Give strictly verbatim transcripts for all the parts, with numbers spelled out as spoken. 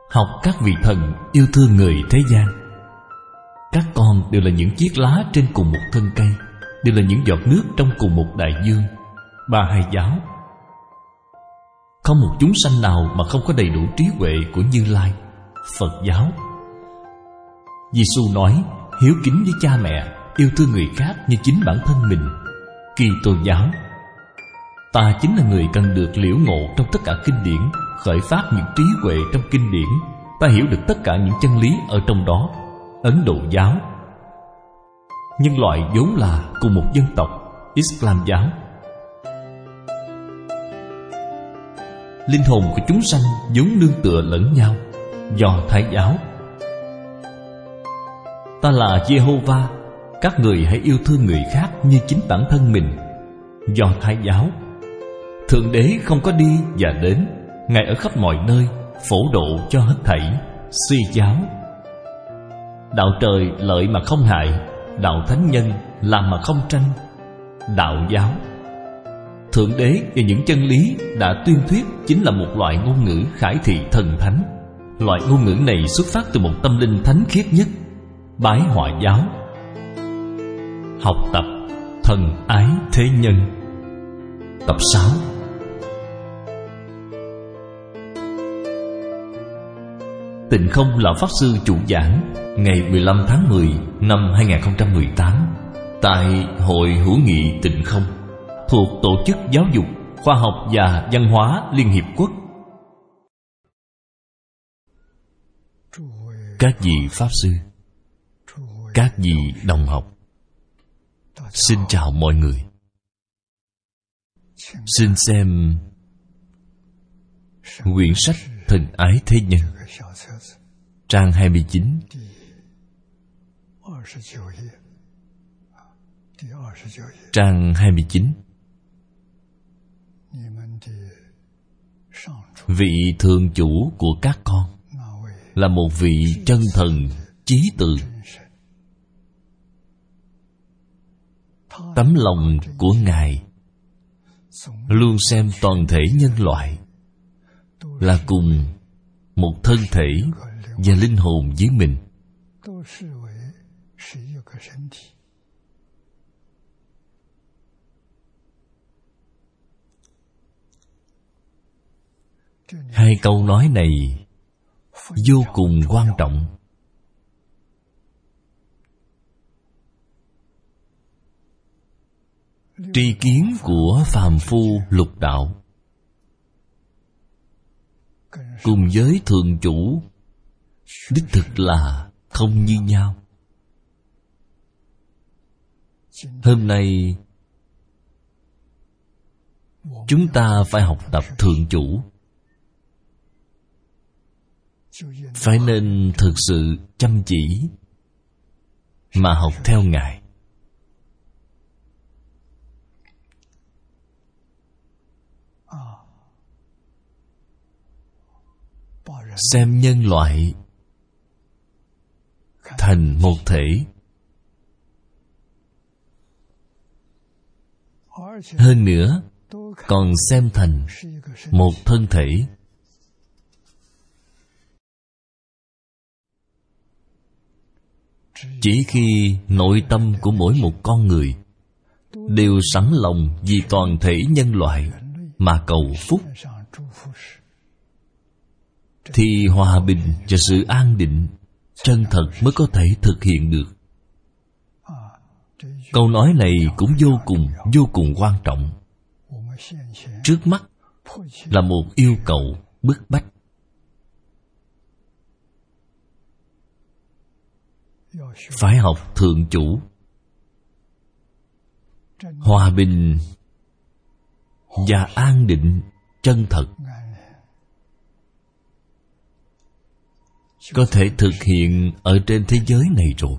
học các vị thần yêu thương người thế gian. Các con đều là những chiếc lá trên cùng một thân cây, đều là những giọt nước trong cùng một đại dương. Ba Hai giáo. Không một chúng sanh nào mà không có đầy đủ trí huệ của Như Lai. Phật giáo. Giê-xu nói hiếu kính với cha mẹ, yêu thương người khác như chính bản thân mình. Kitô giáo. Ta chính là người cần được liễu ngộ trong tất cả kinh điển, khởi phát những trí huệ trong kinh điển. Ta hiểu được tất cả những chân lý ở trong đó. Ấn Độ giáo. Nhân loại vốn là cùng một dân tộc. Islam giáo. Linh hồn của chúng sanh vốn nương tựa lẫn nhau. Do Thái giáo. Ta là Jehovah, các người hãy yêu thương người khác như chính bản thân mình. Do Thái giáo. Thượng Đế không có đi và đến, Ngài ở khắp mọi nơi, phổ độ cho hết thảy. Si giáo. Đạo trời lợi mà không hại, đạo thánh nhân làm mà không tranh. Đạo giáo. Thượng Đế và những chân lý đã tuyên thuyết chính là một loại ngôn ngữ khải thị thần thánh. Loại ngôn ngữ này xuất phát từ một tâm linh thánh khiết nhất. Bái Họa giáo. Học tập thần ái thế nhân. Tập sáu. Tịnh Không Lão Pháp Sư chủ giảng ngày mười lăm tháng mười năm hai không một tám tại Hội Hữu nghị Tịnh Không thuộc Tổ chức Giáo dục, Khoa học và Văn hóa Liên Hiệp Quốc. Các vị Pháp Sư, các vị đồng học, xin chào mọi người. Xin xem quyển sách Thần ái thế nhân, trang hai mươi chín. Trang hai mươi chín. Vị thượng chủ của các con là một vị chân thần trí từ. Tấm lòng của Ngài luôn xem toàn thể nhân loại là cùng một thân thể và linh hồn với mình. Hai câu nói này vô cùng quan trọng. Tri kiến của phàm phu lục đạo cùng với thượng chủ đích thực là không như nhau. Hôm nay chúng ta phải học tập thượng chủ, phải nên thực sự chăm chỉ mà học theo Ngài. Xem nhân loại thành một thể. Hơn nữa còn xem thành một thân thể. Chỉ khi nội tâm của mỗi một con người đều sẵn lòng vì toàn thể nhân loại mà cầu phúc, thì hòa bình và sự an định chân thật mới có thể thực hiện được. Câu nói này cũng vô cùng, vô cùng quan trọng. Trước mắt là một yêu cầu bức bách. Phải học thượng chủ. Hòa bình và an định chân thật có thể thực hiện ở trên thế giới này rồi.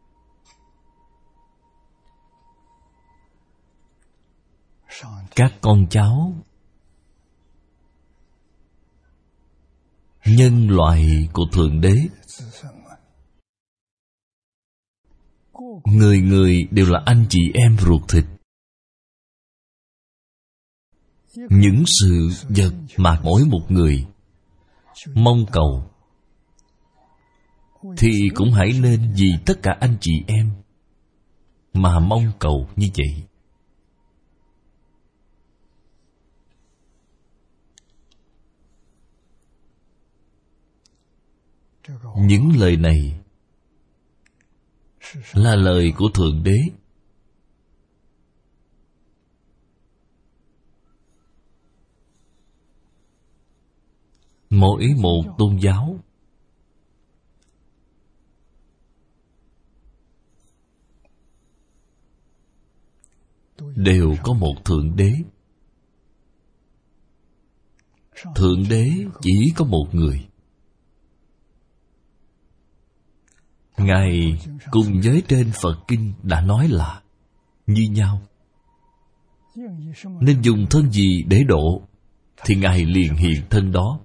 Các con cháu nhân loại của Thượng Đế, người người đều là anh chị em ruột thịt. Những sự vật mà mỗi một người mong cầu thì cũng hãy nên vì tất cả anh chị em mà mong cầu như vậy. Những lời này là lời của Thượng Đế. Mỗi một tôn giáo đều có một Thượng Đế. Thượng Đế chỉ có một người. Ngài cùng với trên Phật Kinh đã nói là như nhau. Nên dùng thân gì để độ thì Ngài liền hiện thân đó.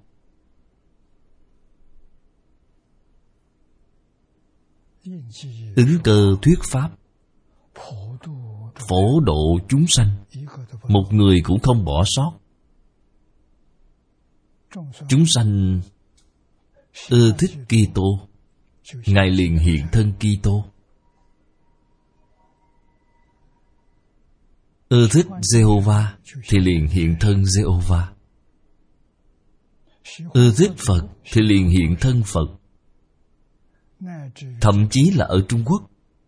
Ứng cơ thuyết pháp, phổ độ chúng sanh, một người cũng không bỏ sót. Chúng sanh ưa thích Kitô, Ngài liền hiện thân Kitô. Ưa thích Giê-hô-va thì liền hiện thân Giê-hô-va. Ưa thích Phật thì liền hiện thân Phật. Thậm chí là ở Trung Quốc,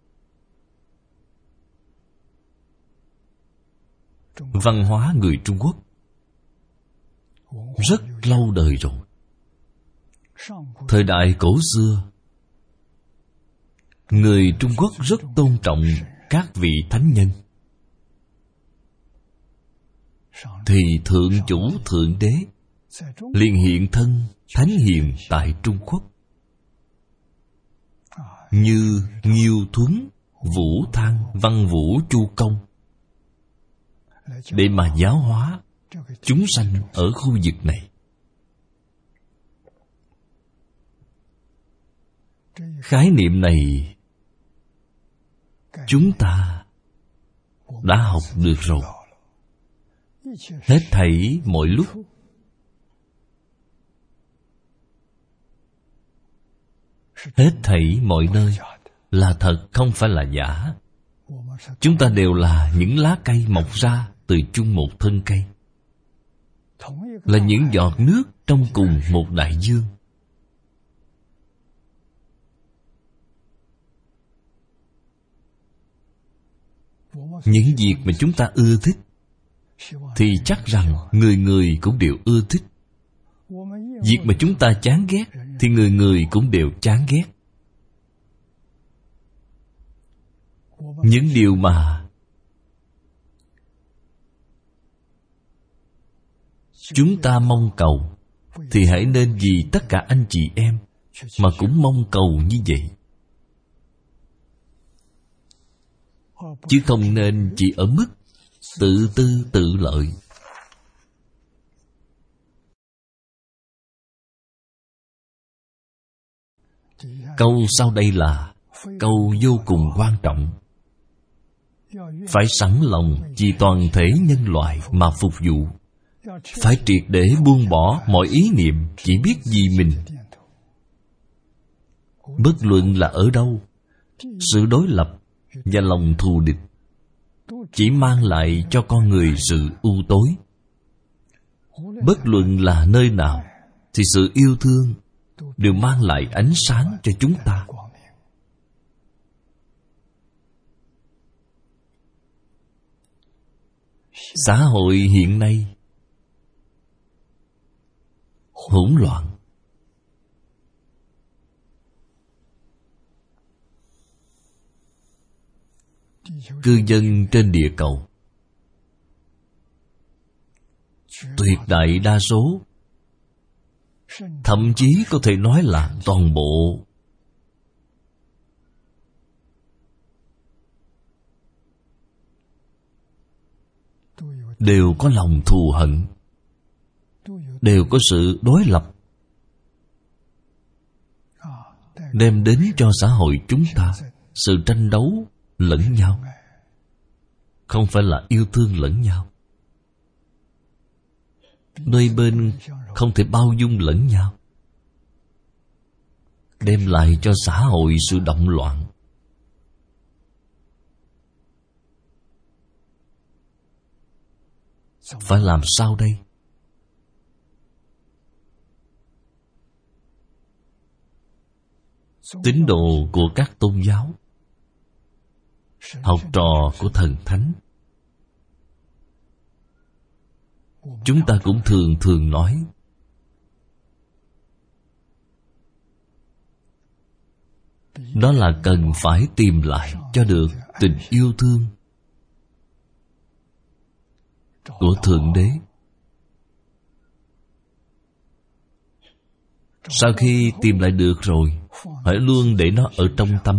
văn hóa người Trung Quốc rất lâu đời rồi. Thời đại cổ xưa, người Trung Quốc rất tôn trọng các vị thánh nhân. Thì Thượng Chủ Thượng Đế liền hiện thân Thánh Hiền tại Trung Quốc, như Nghiêu Thuấn, Vũ Thang, Văn Vũ Chu Công, để mà giáo hóa chúng sanh ở khu vực này. Khái niệm này chúng ta đã học được rồi. Hết thảy mọi lúc hết thảy mọi nơi là thật, không phải là giả. Chúng ta đều là những lá cây mọc ra từ chung một thân cây, là những giọt nước trong cùng một đại dương. Những việc mà chúng ta ưa thích thì chắc rằng người người cũng đều ưa thích. Việc mà chúng ta chán ghét thì người người cũng đều chán ghét. Những điều mà chúng ta mong cầu thì hãy nên vì tất cả anh chị em mà cũng mong cầu như vậy, chứ không nên chỉ ở mức tự tư tự lợi. Câu sau đây là câu vô cùng quan trọng. Phải sẵn lòng vì toàn thể nhân loại mà phục vụ. Phải triệt để buông bỏ mọi ý niệm chỉ biết vì mình. Bất luận là ở đâu, sự đối lập và lòng thù địch chỉ mang lại cho con người sự u tối. Bất luận là nơi nào thì sự yêu thương đều mang lại ánh sáng cho chúng ta. Xã hội hiện nay hỗn loạn. Cư dân trên địa cầu tuyệt đại đa số, thậm chí có thể nói là toàn bộ, đều có lòng thù hận, đều có sự đối lập, đem đến cho xã hội chúng ta sự tranh đấu lẫn nhau, không phải là yêu thương lẫn nhau. Đôi bên không thể bao dung lẫn nhau. đem lại cho xã hội sự động loạn. Phải làm sao đây? Tín đồ của các tôn giáo, học trò của thần thánh, chúng ta cũng thường thường nói đó là cần phải tìm lại cho được tình yêu thương của Thượng Đế. Sau khi tìm lại được rồi, hãy luôn để nó ở trong tâm.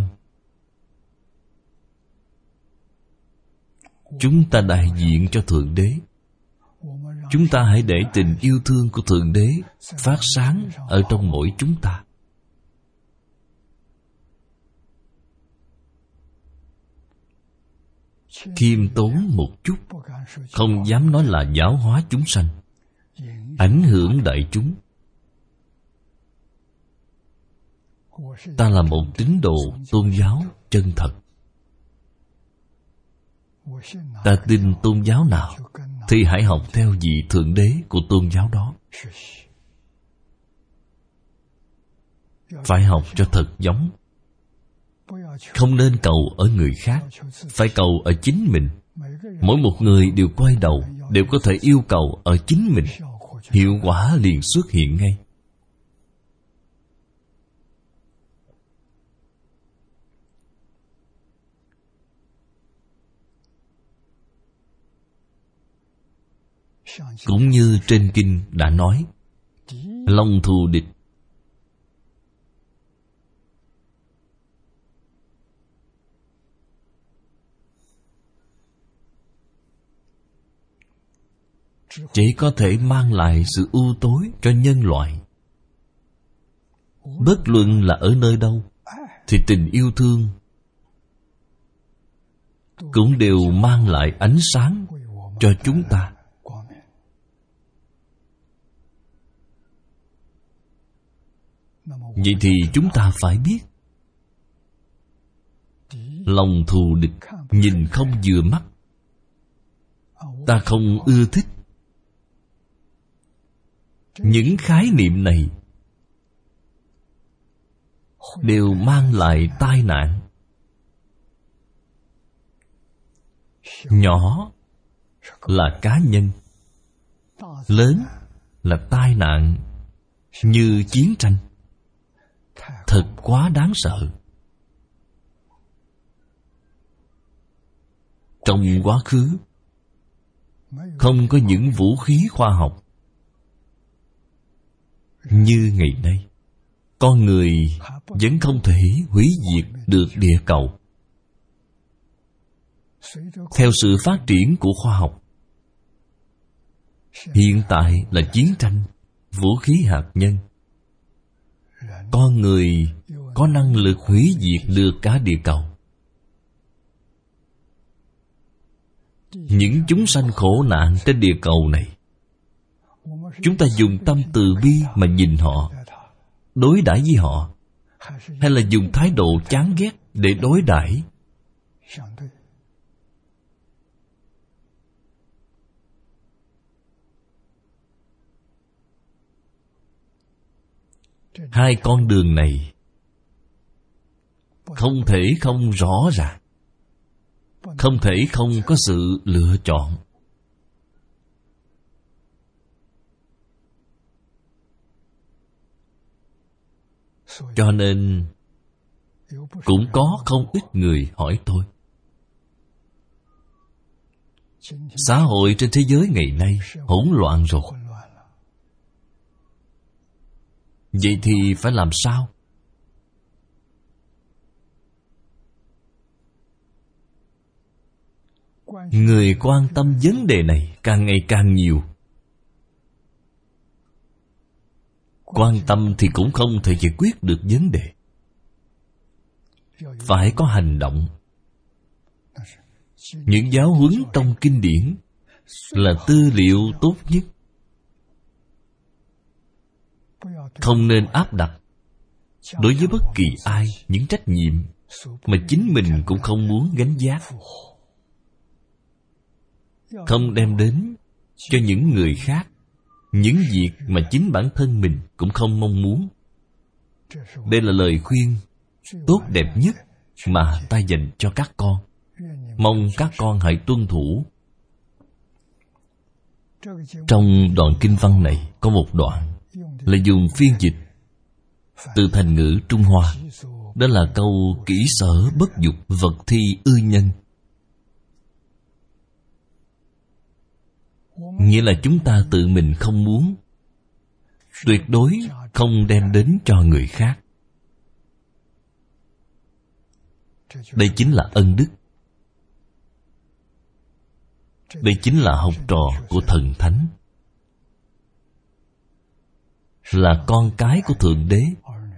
Chúng ta đại diện cho Thượng Đế. Chúng ta hãy để tình yêu thương của Thượng Đế phát sáng ở trong mỗi chúng ta. Khiêm tốn một chút, không dám nói là giáo hóa chúng sanh, ảnh hưởng đại chúng. Ta là một tín đồ tôn giáo chân thật. Ta tin tôn giáo nào thì hãy học theo vị Thượng Đế của tôn giáo đó. Phải học cho thật giống. Không nên cầu ở người khác, phải cầu ở chính mình. Mỗi một người đều quay đầu, đều có thể yêu cầu ở chính mình, hiệu quả liền xuất hiện ngay. Cũng như trên kinh đã nói, lòng thù địch chỉ có thể mang lại sự ưu tối cho nhân loại. Bất luận là ở nơi đâu, thì tình yêu thương cũng đều mang lại ánh sáng cho chúng ta. Vậy thì chúng ta phải biết, lòng thù địch nhìn không vừa mắt, ta không ưa thích. Những khái niệm này đều mang lại tai nạn. Nhỏ là cá nhân, lớn là tai nạn như chiến tranh. Thật quá đáng sợ. Trong quá khứ không có những vũ khí khoa học. Như ngày nay, con người vẫn không thể hủy diệt được địa cầu. Theo sự phát triển của khoa học, hiện tại là chiến tranh, vũ khí hạt nhân. Con người có năng lực hủy diệt được cả địa cầu. Những chúng sanh khổ nạn trên địa cầu này, chúng ta dùng tâm từ bi mà nhìn họ, đối đãi với họ, hay là dùng thái độ chán ghét để đối đãi? Hai con đường này không thể không rõ ràng, không thể không có sự lựa chọn. Cho nên cũng có không ít người hỏi tôi, xã hội trên thế giới ngày nay hỗn loạn rồi, vậy thì phải làm sao? Người quan tâm vấn đề này càng ngày càng nhiều. Quan tâm thì cũng không thể giải quyết được vấn đề. Phải có hành động. Những giáo huấn trong kinh điển là tư liệu tốt nhất. Không nên áp đặt, đối với bất kỳ ai những trách nhiệm mà chính mình cũng không muốn gánh vác, không đem đến cho những người khác những việc mà chính bản thân mình cũng không mong muốn. Đây là lời khuyên tốt đẹp nhất mà ta dành cho các con. Mong các con hãy tuân thủ. Trong đoạn kinh văn này có một đoạn là dùng phiên dịch từ thành ngữ Trung Hoa. Đó là câu kỹ sở bất dục, vật thi ư nhân. Nghĩa là chúng ta tự mình không muốn, tuyệt đối không đem đến cho người khác. Đây chính là ân đức. Đây chính là học trò của thần thánh, là con cái của Thượng Đế.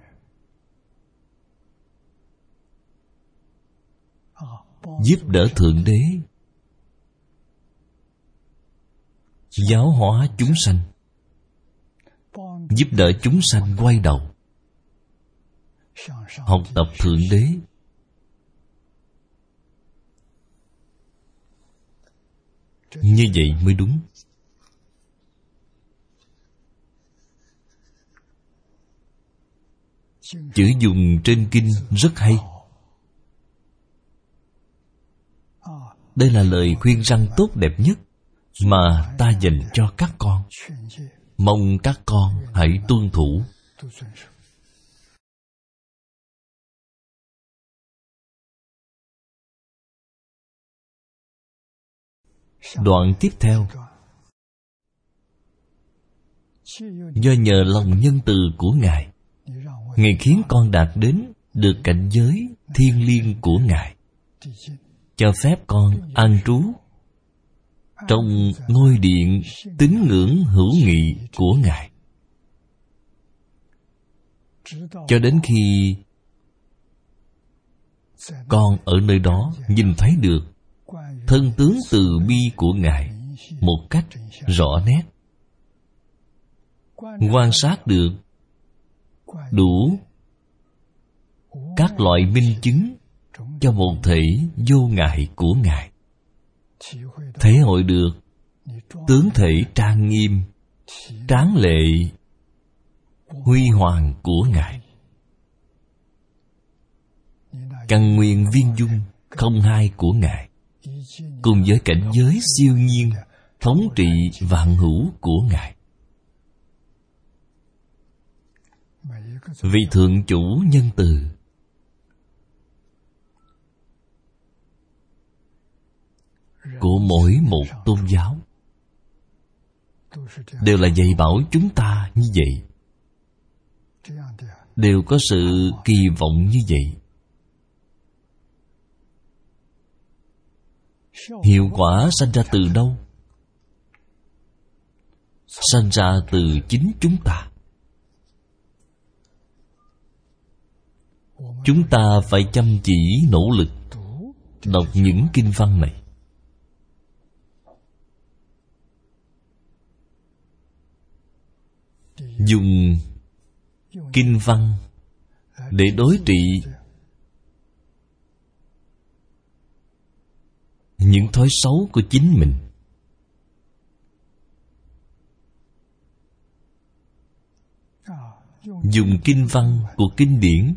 Giúp đỡ Thượng Đế, giáo hóa chúng sanh, giúp đỡ chúng sanh quay đầu học tập Thượng Đế. Như vậy mới đúng. Chữ dùng trên kinh rất hay. Đây là lời khuyên răn tốt đẹp nhất mà ta dành cho các con. Mong các con hãy tuân thủ. Đoạn tiếp theo: do nhờ lòng nhân từ của Ngài, Ngài khiến con đạt đến được cảnh giới thiêng liêng của Ngài, cho phép con an trú trong ngôi điện tín ngưỡng hữu nghị của Ngài, cho đến khi con ở nơi đó nhìn thấy được thân tướng từ bi của Ngài một cách rõ nét, quan sát được đủ các loại minh chứng cho một thể vô ngại của Ngài, thể hội được tướng thể trang nghiêm, tráng lệ, huy hoàng của Ngài, căn nguyên viên dung không hai của Ngài, cùng với cảnh giới siêu nhiên thống trị vạn hữu của Ngài. Vị Thượng Chủ nhân từ, của mỗi một tôn giáo đều là dạy bảo chúng ta như vậy, đều có sự kỳ vọng như vậy. Hiệu quả sanh ra từ đâu? Sanh ra từ chính chúng ta. Chúng ta phải chăm chỉ nỗ lực đọc những kinh văn này. Dùng kinh văn để đối trị những thói xấu của chính mình. Dùng kinh văn của kinh điển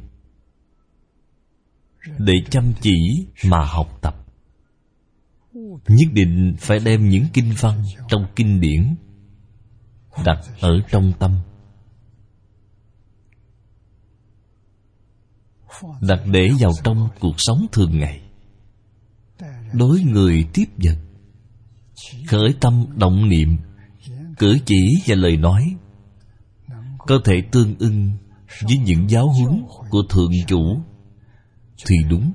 để chăm chỉ mà học tập. Nhất định phải đem những kinh văn trong kinh điển đặt ở trong tâm, đặt để vào trong cuộc sống thường ngày, đối người tiếp vật, khởi tâm động niệm, cử chỉ và lời nói có thể tương ưng với những giáo huấn của Thượng Chủ thì đúng.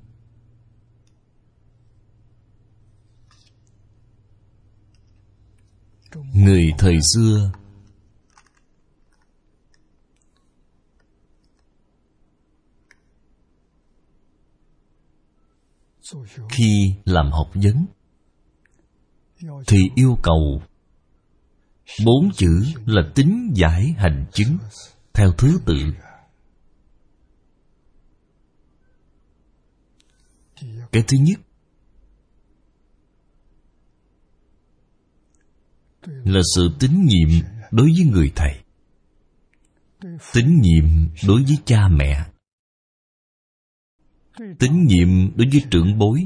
Người thời xưa khi làm học vấn thì yêu cầu bốn chữ là tín giải hành chứng theo thứ tự. Cái thứ nhất là sự tín nhiệm đối với người thầy, tín nhiệm đối với cha mẹ, tín nhiệm đối với trưởng bối.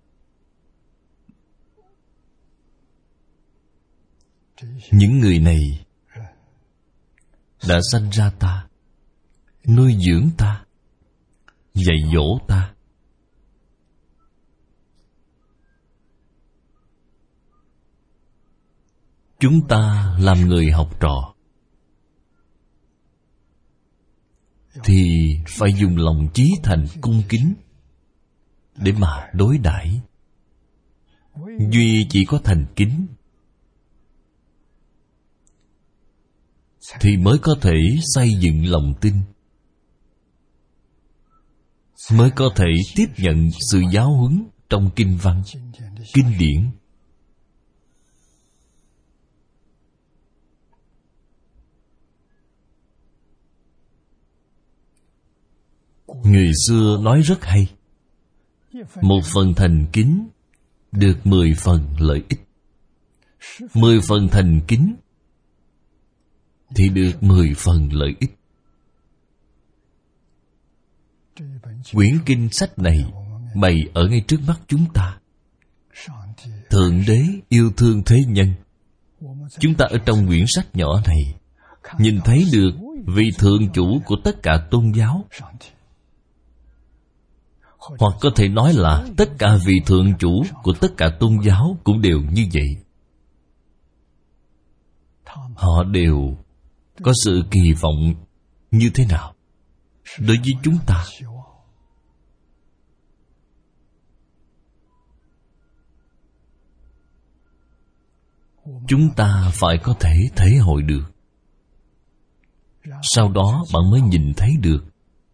Những người này đã sanh ra ta, nuôi dưỡng ta, dạy dỗ ta. Chúng ta làm người học trò thì phải dùng lòng chí thành cung kính để mà đối đãi. Duy chỉ có thành kính thì mới có thể xây dựng lòng tin, mới có thể tiếp nhận sự giáo huấn trong kinh văn, kinh điển. Người xưa nói rất hay: một phần thành kính được mười phần lợi ích, mười phần thành kính thì được mười phần lợi ích. Quyển kinh sách này bày ở ngay trước mắt chúng ta. Thượng Đế yêu thương thế nhân. Chúng ta ở trong quyển sách nhỏ này nhìn thấy được vị thượng chủ của tất cả tôn giáo, hoặc có thể nói là tất cả vị thượng chủ của tất cả tôn giáo cũng đều như vậy. Họ đều có sự kỳ vọng như thế nào đối với chúng ta? Chúng ta phải có thể thể hội được, sau đó bạn mới nhìn thấy được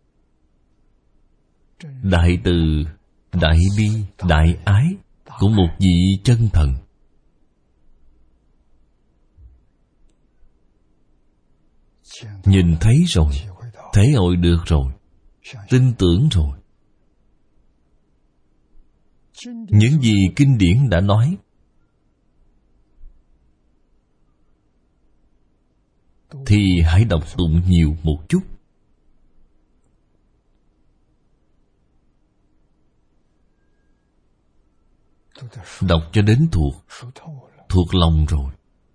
đại từ, đại bi, đại ái của một vị chân thần. Nhìn thấy rồi, thể hội được rồi, tin tưởng rồi. Những gì kinh điển đã nói thì hãy đọc tụng nhiều một chút. Đọc cho đến thuộc, thuộc lòng rồi.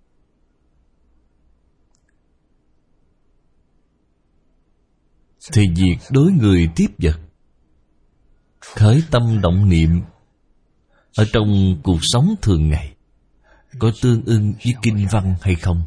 Thì việc đối người tiếp vật, khởi tâm động niệm ở trong cuộc sống thường ngày có tương ưng với kinh văn hay không?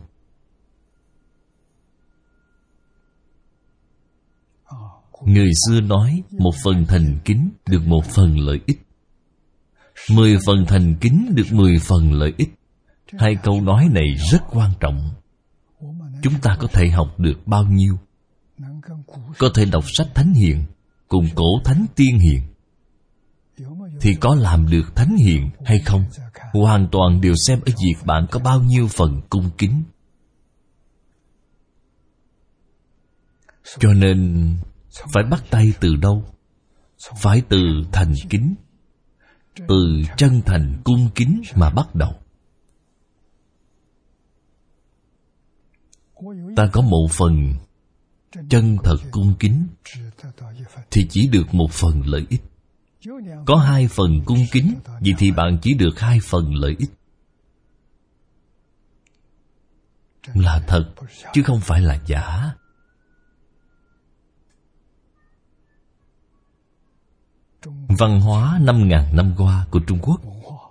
Người xưa nói một phần thành kính được một phần lợi ích, mười phần thành kính được mười phần lợi ích. Hai câu nói này rất quan trọng. Chúng ta có thể học được bao nhiêu? Có thể đọc sách thánh hiền cùng cổ thánh tiên hiền thì có làm được thánh hiền hay không, hoàn toàn đều xem ở việc bạn có bao nhiêu phần cung kính. Cho nên phải bắt tay từ đâu? Phải từ thành kính, từ chân thành cung kính mà bắt đầu. Ta có một phần chân thật cung kính thì chỉ được một phần lợi ích. Có hai phần cung kính, vậy thì bạn chỉ được hai phần lợi ích. Là thật, chứ không phải là giả. Văn hóa năm ngàn năm qua của Trung Quốc,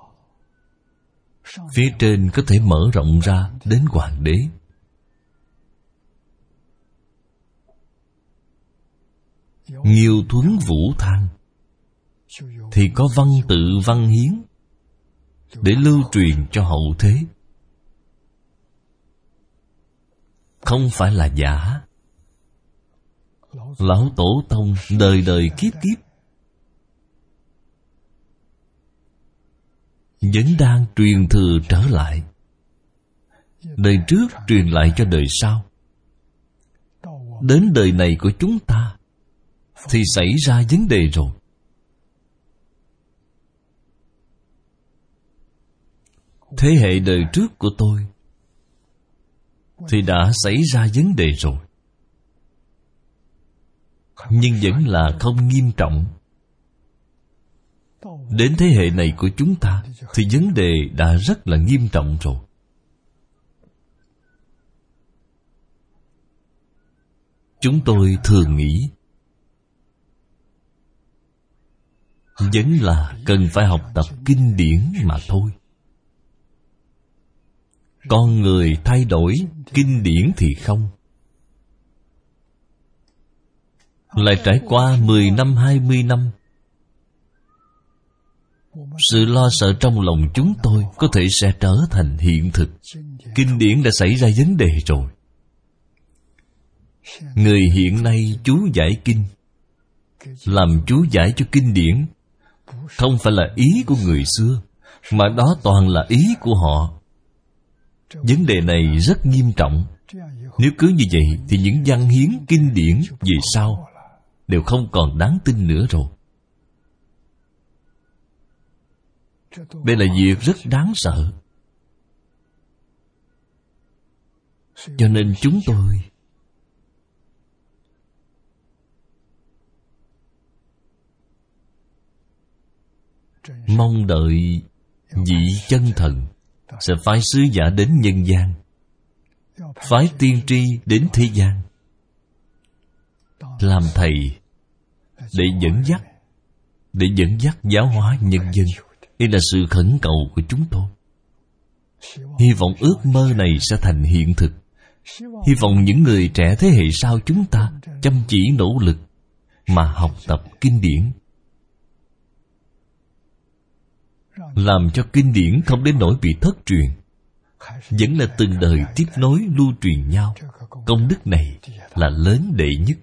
phía trên có thể mở rộng ra đến hoàng đế. Nhiều thuấn vũ thang thì có văn tự văn hiến để lưu truyền cho hậu thế. Không phải là giả. Lão tổ tông đời đời kiếp kiếp vẫn đang truyền thừa trở lại. Đời trước truyền lại cho đời sau. Đến đời này của chúng ta thì xảy ra vấn đề rồi. thế hệ đời trước của tôi thì đã xảy ra vấn đề rồi, nhưng vẫn là không nghiêm trọng. Đến thế hệ này của chúng ta thì vấn đề đã rất là nghiêm trọng rồi. Chúng tôi thường nghĩ vẫn là cần phải học tập kinh điển mà thôi. Con người thay đổi, kinh điển thì không. Lại trải qua mười năm, hai mươi năm, sự lo sợ trong lòng chúng tôi có thể sẽ trở thành hiện thực. Kinh điển đã xảy ra vấn đề rồi. Người hiện nay chú giải kinh, làm chú giải cho kinh điển, không phải là ý của người xưa, mà đó toàn là ý của họ. Vấn đề này rất nghiêm trọng. Nếu cứ như vậy thì những văn hiến kinh điển về sau đều không còn đáng tin nữa rồi. Đây là việc rất đáng sợ. Cho nên chúng tôi mong đợi vị chân thần sẽ phái sứ giả đến nhân gian, phái tiên tri đến thế gian, làm thầy để dẫn dắt, để dẫn dắt giáo hóa nhân dân. Đây là sự khẩn cầu của chúng tôi. Hy vọng ước mơ này sẽ thành hiện thực. Hy vọng những người trẻ thế hệ sau chúng ta chăm chỉ nỗ lực mà học tập kinh điển, làm cho kinh điển không đến nỗi bị thất truyền, vẫn là từng đời tiếp nối lưu truyền nhau. Công đức này là lớn đệ nhất.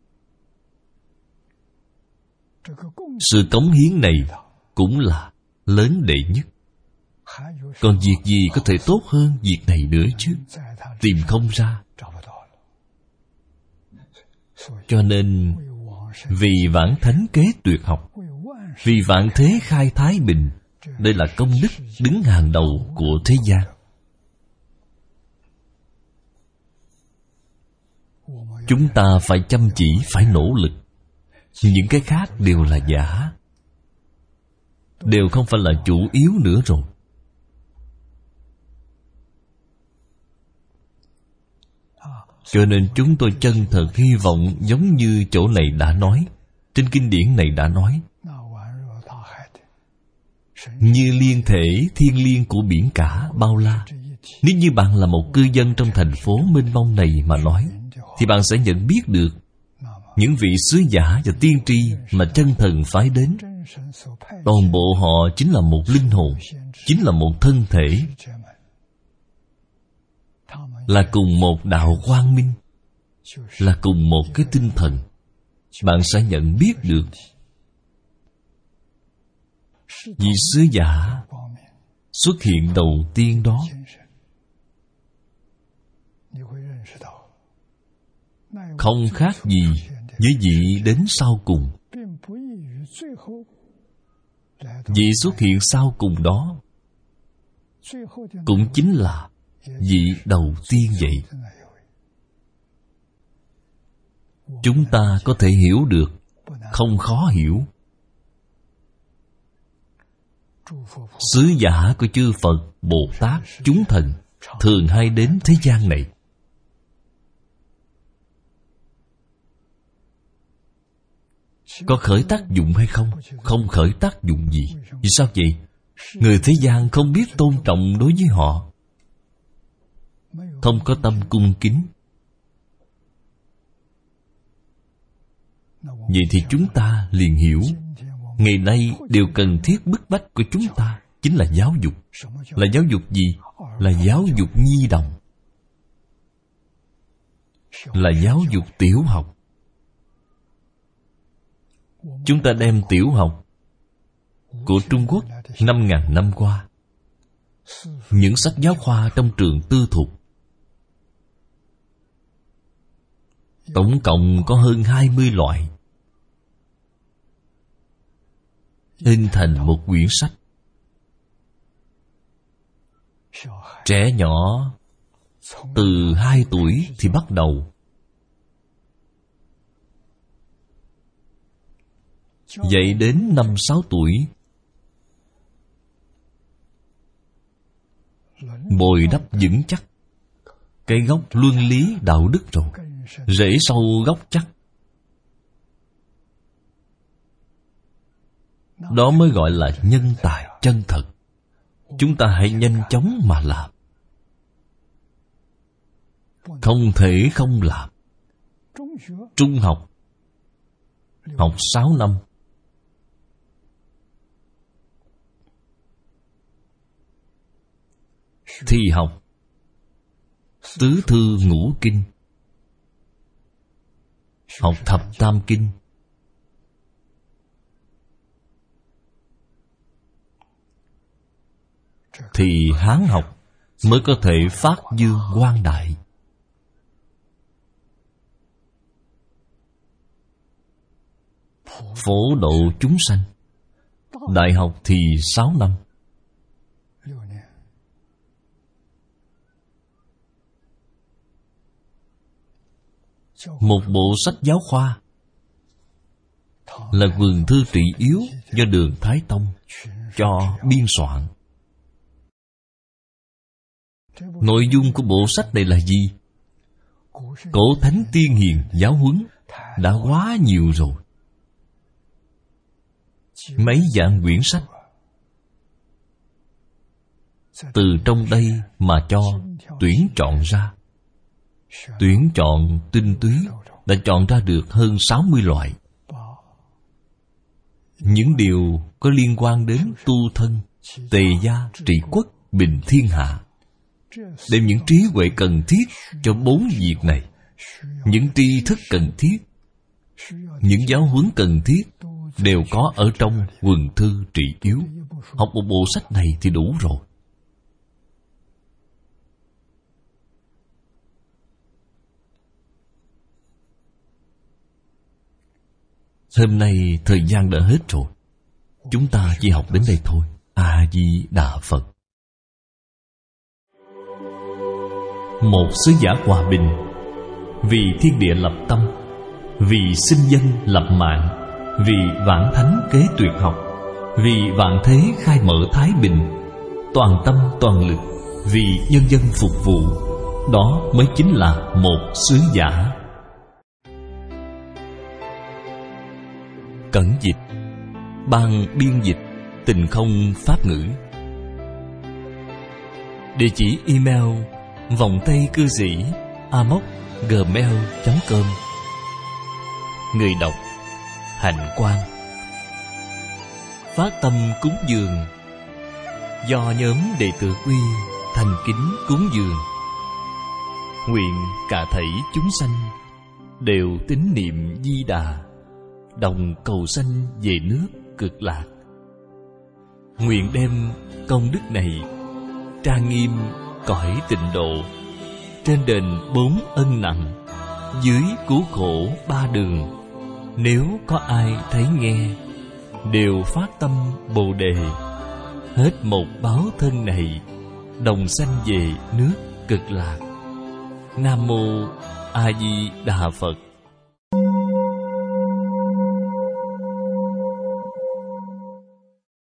Sự cống hiến này cũng là lớn đệ nhất. Còn việc gì có thể tốt hơn việc này nữa chứ? Tìm không ra. Cho nên vì vãng thánh kế tuyệt học, vì vạn thế khai thái bình, đây là công đức đứng hàng đầu của thế gian. Chúng ta phải chăm chỉ, phải nỗ lực. Những cái khác đều là giả, đều không phải là chủ yếu nữa rồi. Cho nên chúng tôi chân thật hy vọng giống như chỗ này đã nói, trên kinh điển này đã nói, như liên thể thiên liêng của biển cả bao la. Nếu như bạn là một cư dân trong thành phố mênh mông này mà nói, thì bạn sẽ nhận biết được những vị sứ giả và tiên tri mà chân thần phái đến, toàn bộ họ chính là một linh hồn, chính là một thân thể, là cùng một đạo quang minh, là cùng một cái tinh thần. Bạn sẽ nhận biết được vị sứ giả xuất hiện đầu tiên đó, không khác gì với vị đến sau cùng. Vị xuất hiện sau cùng đó cũng chính là vị đầu tiên vậy. Chúng ta có thể hiểu được, không khó hiểu. Sứ giả của chư Phật, Bồ Tát, chúng thần thường hay đến thế gian này. Có khởi tác dụng hay không? Không khởi tác dụng gì. Vì sao vậy? Người thế gian không biết tôn trọng đối với họ, không có tâm cung kính. Vậy thì chúng ta liền hiểu, ngày nay điều cần thiết bức bách của chúng ta chính là giáo dục. Là giáo dục gì? Là giáo dục nhi đồng, là giáo dục tiểu học. Chúng ta đem tiểu học của Trung Quốc năm ngàn năm qua, những sách giáo khoa trong trường tư thục, tổng cộng có hơn hai mươi loại, in thành một quyển sách. Trẻ nhỏ từ hai tuổi thì bắt đầu dạy đến năm sáu tuổi, bồi đắp vững chắc cái gốc luân lý đạo đức rồi, rễ sâu gốc chắc. Đó mới gọi là nhân tài chân thật. Chúng ta hãy nhanh chóng mà làm, không thể không làm. Trung học học sáu năm, thi học tứ thư ngũ kinh, học thập tam kinh, thì Hán học mới có thể phát dương quang đại. Phổ độ chúng sanh. Đại học thì sáu năm. Một bộ sách giáo khoa là Vườn Thư Trị Yếu do Đường Thái Tông cho biên soạn. Nội dung của bộ sách này là gì? Cổ thánh tiên hiền giáo huấn đã quá nhiều rồi. Mấy vạn quyển sách, từ trong đây mà cho tuyển chọn ra. Tuyển chọn tinh túy đã chọn ra được hơn sáu mươi loại. Những điều có liên quan đến tu thân, tề gia, trị quốc, bình thiên hạ, đem những trí huệ cần thiết cho bốn việc này, những tri thức cần thiết, những giáo huấn cần thiết đều có ở trong Vườn Thư Trị Yếu. Học một bộ sách này thì đủ rồi. Hôm nay thời gian đã hết rồi, chúng ta chỉ học đến đây thôi. A Di Đà Phật. Một sứ giả hòa bình, vì thiên địa lập tâm, vì sinh dân lập mạng, vì vạn thánh kế tuyệt học, vì vạn thế khai mở thái bình, toàn tâm toàn lực vì nhân dân phục vụ. Đó mới chính là một sứ giả. Cẩn dịch, ban biên dịch Tình Không Pháp ngữ. Địa chỉ email vòng tay cư sĩ a m o c gmail chấm com. Người đọc Hạnh Quang. Phát tâm cúng dường do nhóm đệ tử Quy thành kính cúng dường. Nguyện cả thảy chúng sanh đều tín niệm Di Đà, đồng cầu sanh về nước Cực Lạc. Nguyện đem công đức này trang nghiêm cõi tịnh độ, trên đền bốn ân nặng, dưới cứu khổ ba đường. Nếu có ai thấy nghe, đều phát tâm Bồ Đề, hết một báo thân này, đồng sanh về nước Cực Lạc. Nam Mô A Di Đà Phật.